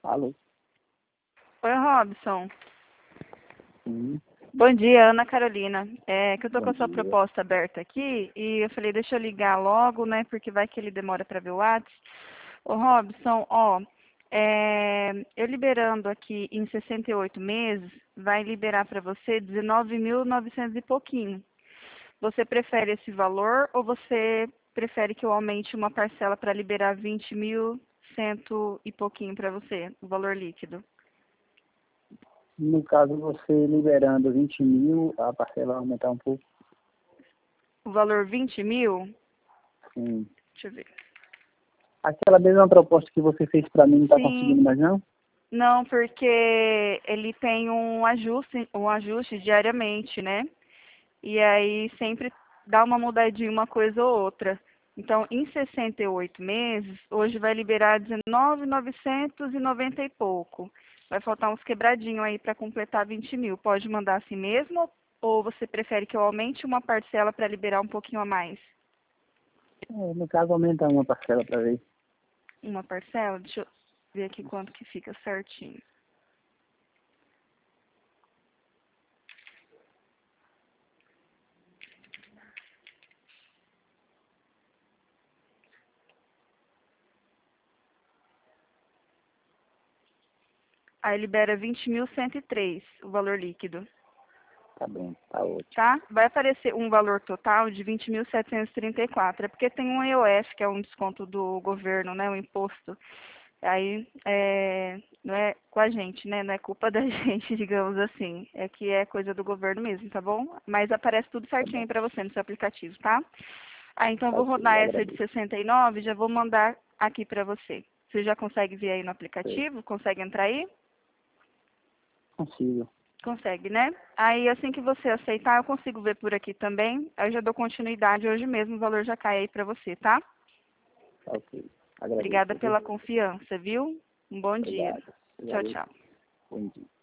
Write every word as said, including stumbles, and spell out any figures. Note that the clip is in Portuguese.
Alô? Oi, Robson. Sim, Bom dia, Ana Carolina. É que eu tô bom com a sua dia. proposta aberta aqui e eu falei, deixa eu ligar logo, né? Porque vai que ele demora para ver o WhatsApp. Ô, Robson, ó, é, eu liberando aqui em sessenta e oito meses, vai liberar para você dezenove mil e novecentos e pouquinho. Você prefere esse valor ou você prefere que eu aumente uma parcela para liberar vinte mil cento e pouquinho para você, o valor líquido? No caso, você liberando vinte mil, a parcela vai aumentar um pouco. O valor vinte mil? Sim. Deixa eu ver. Aquela mesma proposta que você fez para mim, não está conseguindo Sim, mais não? não, porque ele tem um ajuste, um ajuste diariamente, né? E aí sempre dá uma mudadinha uma coisa ou outra. Então, em sessenta e oito meses, hoje vai liberar dezenove mil novecentos e noventa e pouco. Vai faltar uns quebradinhos aí para completar vinte mil. Pode mandar assim mesmo? Ou você prefere que eu aumente uma parcela para liberar um pouquinho a mais? É, no caso, aumenta uma parcela para ver. Uma parcela? Deixa eu ver aqui quanto que fica certinho. Aí libera vinte mil cento e três, o valor líquido, Tá bem, tá ótimo. tá? Vai aparecer um valor total de vinte mil setecentos e trinta e quatro. É porque tem um E O F, que é um desconto do governo, né? O imposto. Aí é, não é com a gente, né? Não é culpa da gente, digamos assim. É que é coisa do governo mesmo, tá bom? Mas aparece tudo Tá certinho bom. aí pra você no seu aplicativo, tá? Ah, então eu Tá vou ok, rodar essa de agradeço. sessenta e nove e já vou mandar aqui pra você. Você já consegue ver aí no Sei. aplicativo? Consegue entrar aí? Consigo. Consegue, né? Aí assim que você aceitar, eu consigo ver por aqui também. Aí eu já dou continuidade hoje mesmo, o valor já cai aí pra você, tá? Tá ok. Agradeço, Obrigada viu? pela confiança, viu? Um bom dia. Obrigado. Tchau, Valeu. tchau. Bom dia.